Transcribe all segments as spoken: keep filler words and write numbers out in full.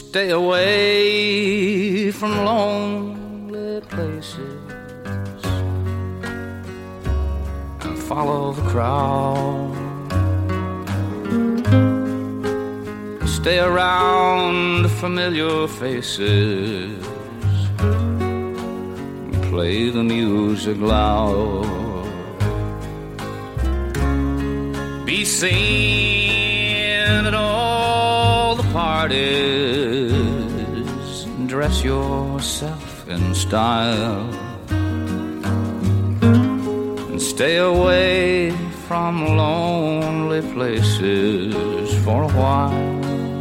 Stay away from lonely places and follow the crowd. Stay around familiar faces and play the music loud. Be seen at all the parties, dress yourself in style, and stay away from lonely places for a while.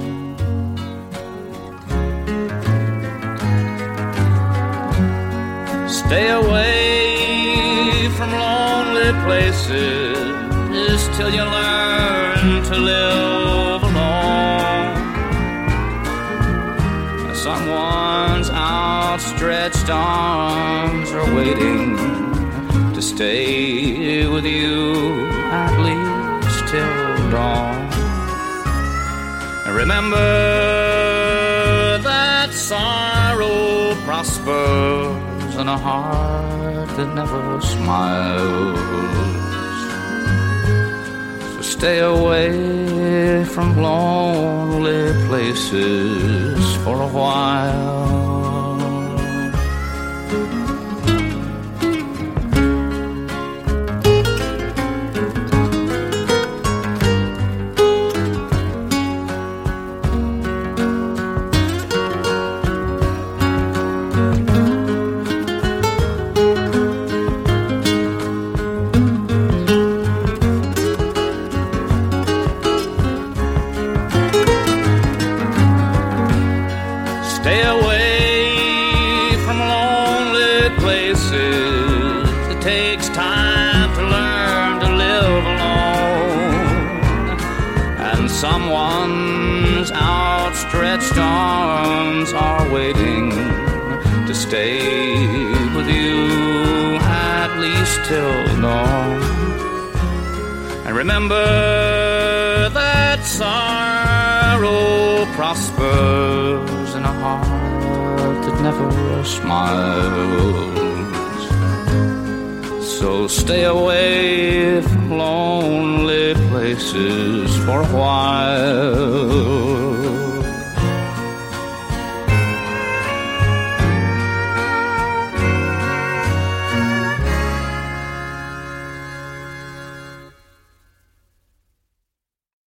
Stay away from lonely places till you learn to live alone. Someone's outstretched arms are waiting to stay with you at least till dawn. And remember that sorrow prospers in a heart that never smiles. So stay away from lonely places for a while. Stay away from lonely places. It takes time to learn to live alone, and someone's outstretched arms are waiting to stay with you at least till dawn. And remember that sorrow prospers in a heart that never smiles. So stay away from lonely places for a while.